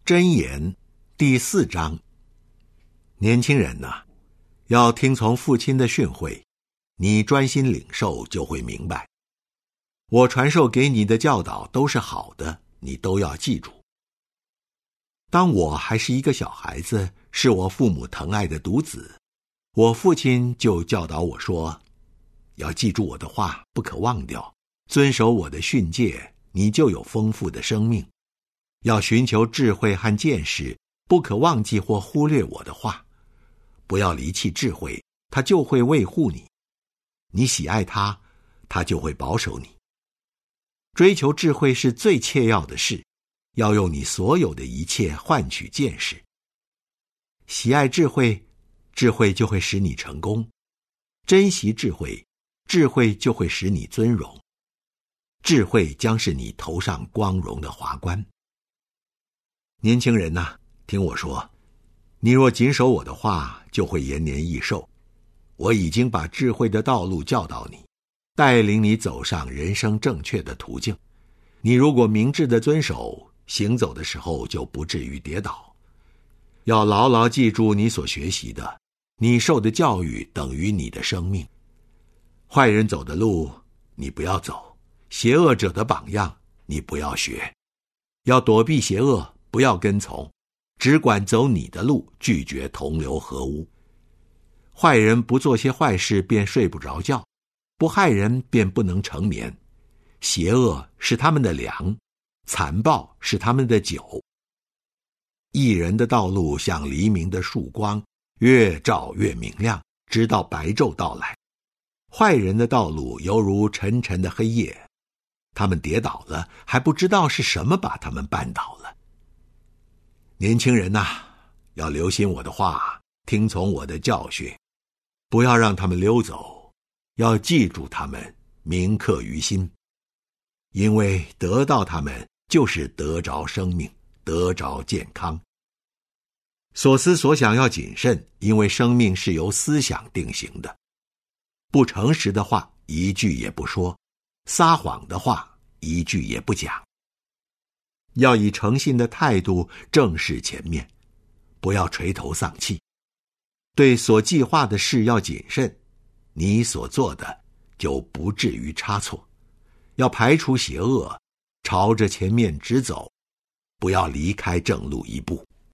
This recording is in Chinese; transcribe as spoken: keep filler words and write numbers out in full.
箴言第四章。年轻人呐、啊，要听从父亲的训诲，你专心领受就会明白。我传授给你的教导都是好的，你都要记住。当我还是一个小孩子，是我父母疼爱的独子，我父亲就教导我说，要记住我的话，不可忘掉，遵守我的训诫，你就有丰富的生命。要寻求智慧和见识，不可忘记或忽略我的话。不要离弃智慧，他就会维护你。你喜爱他，他就会保守你。追求智慧是最切要的事，要用你所有的一切换取见识。喜爱智慧，智慧就会使你成功；珍惜智慧，智慧就会使你尊荣。智慧将是你头上光荣的华冠。年轻人呐、啊，听我说，你若谨守我的话，就会延年益寿。我已经把智慧的道路教导你，带领你走上人生正确的途径。你如果明智地遵守，行走的时候就不至于跌倒。要牢牢记住你所学习的，你受的教育等于你的生命。坏人走的路，你不要走；邪恶者的榜样，你不要学。要躲避邪恶，不要跟从，只管走你的路，拒绝同流合污。坏人不做些坏事便睡不着觉，不害人便不能成眠。邪恶是他们的粮，残暴是他们的酒。义人的道路像黎明的曙光，越照越明亮，直到白昼到来。坏人的道路犹如沉沉的黑夜，他们跌倒了，还不知道是什么把他们绊倒了。年轻人呐、啊，要留心我的话，听从我的教训，不要让他们溜走，要记住他们，铭刻于心。因为得到他们，就是得着生命，得着健康。所思所想要谨慎，因为生命是由思想定型的。不诚实的话，一句也不说；撒谎的话，一句也不讲。要以诚信的态度正视前面，不要垂头丧气。对所计划的事要谨慎，你所做的就不至于差错。要排除邪恶，朝着前面直走，不要离开正路一步。